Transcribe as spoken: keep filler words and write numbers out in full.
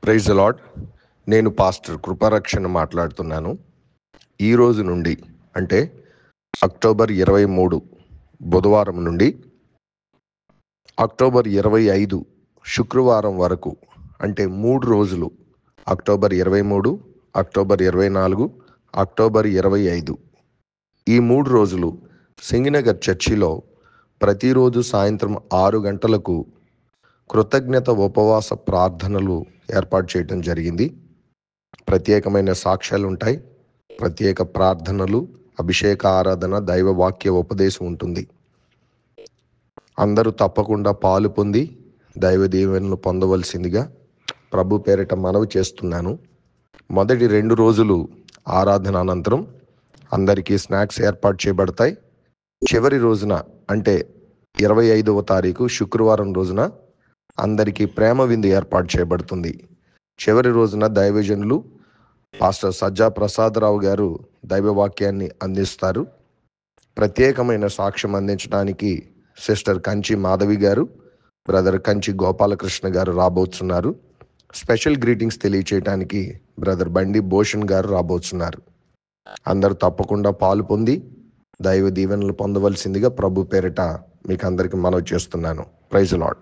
Praise the lord. నేను pastor Kruparakshana మాట్లాడుతున్నాను. ఈ రోజు నుండి అంటే అక్టోబర్ ఇరవై మూడు బుధవారం నుండి అక్టోబర్ ఇరవై ఐదు శుక్రవారం వరకు, అంటే మూడు రోజులు, అక్టోబర్ ఇరవై మూడు అక్టోబర్ ఇరవై నాలుగు అక్టోబర్ ఇరవై ఐదు ఈ మూడు రోజులు సింగినగర్ చర్చిలో ప్రతిరోజు సాయంత్రం ఆరు గంటలకు కృతజ్ఞత ఉపవాస ప్రార్థనలు ఏర్పాటు చేయడం జరిగింది. ప్రత్యేకమైన సాక్ష్యాలు ఉంటాయి, ప్రత్యేక ప్రార్థనలు, అభిషేక ఆరాధన, దైవ వాక్య ఉపదేశం ఉంటుంది. అందరూ తప్పకుండా పాలు పొంది దైవ దీవెనలు పొందవలసిందిగా ప్రభు పేరిట మనవి చేస్తున్నాను. మొదటి రెండు రోజులు ఆరాధన అనంతరం అందరికీ స్నాక్స్ ఏర్పాటు చేయబడతాయి. చివరి రోజున అంటే ఇరవై ఐదవ తారీఖు శుక్రవారం రోజున అందరికీ ప్రేమ విందు ఏర్పాటు చేయబడుతుంది. చివరి రోజున దైవజనులు పాస్టర్ సజ్జా ప్రసాదరావు గారు దైవవాక్యాన్ని అందిస్తారు. ప్రత్యేకమైన సాక్ష్యం అందించడానికి సిస్టర్ కంచి మాధవి గారు, బ్రదర్ కంచి గోపాలకృష్ణ గారు రాబోతున్నారు. స్పెషల్ గ్రీటింగ్స్ తెలియచేయడానికి బ్రదర్ బండి భూషణ్ గారు రాబోతున్నారు. అందరూ తప్పకుండా పాలు పొంది దైవ దీవెనలు పొందవలసిందిగా ప్రభు పేరిట మీకు అందరికీ మనవి చేస్తున్నాను. Praise the lord.